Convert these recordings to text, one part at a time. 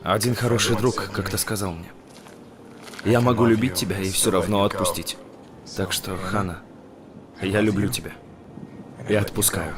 Один хороший друг как-то сказал мне: я могу любить тебя и все равно отпустить. Так что, Хана, я люблю тебя. И отпускаю.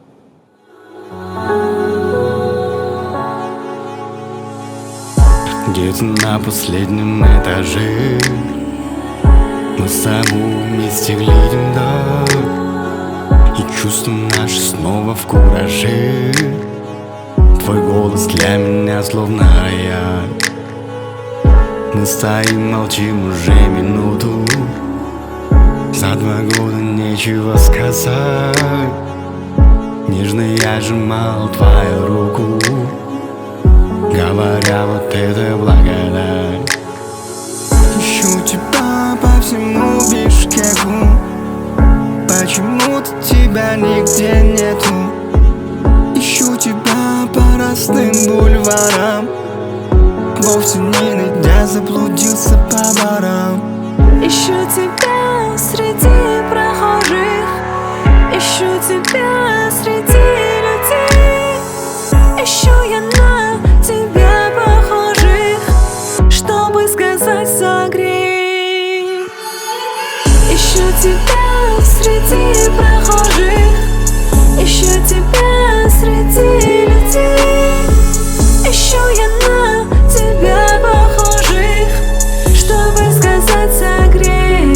Где-то на последнем этаже мы с тобой вместе глядим вдаль, и чувства наши снова в кураже. Твой голос для меня словно рояль. Мы стоим, молчим уже минуту. За 2 года нечего сказать. Нежно я сжимал твою руку, говоря, вот это благодать. Ищу тебя по всему Бишкеку, почему-то тебя нигде нету. Ищу тебя по простым бульварам, вовсе не найдя, заблудился по барам. Ищу тебя среди прохожих, ищу тебя среди людей. Ищу я на тебя похожих, чтобы сказать согрей. Ищу тебя среди прохожих, ищу тебя среди людей. Ищу я на тебя похожих, чтобы сказать согрей.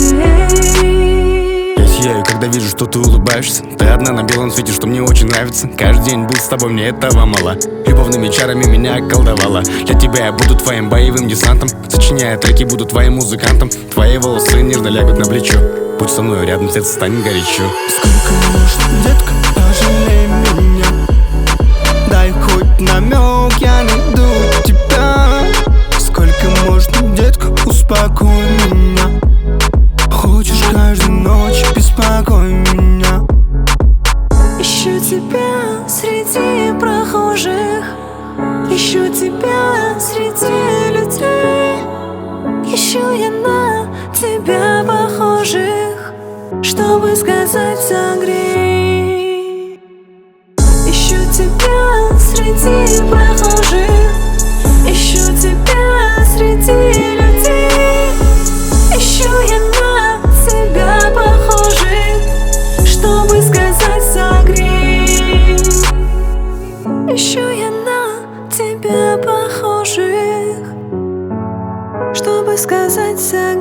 Я сияю, когда вижу, что ты улыбаешься. Ты одна на белом свете, что мне очень нравится. Каждый день быть с тобой, мне этого мало. Любовными чарами меня околдовала. Для тебя я буду твоим боевым десантом. Сочиняя треки, буду твоим музыкантом. Твои волосы нежно лягут на плечо. Будь со мной рядом, сердце станет горячо. Сколько можно, детка, пожалей меня. Дай хоть намек, я найду тебя. Сколько можно, детка, успокой меня. Хочешь каждую ночь, беспокой меня. Ищу тебя среди прохожих, ищу тебя среди людей. Ищу я на тебя похожих, чтобы сказать согрей. Ищу тебя среди прохожих, ищу тебя среди людей. Ищу я на тебя похожих, чтобы сказать согрей. Ищу я на тебя похожих, чтобы сказать согрей.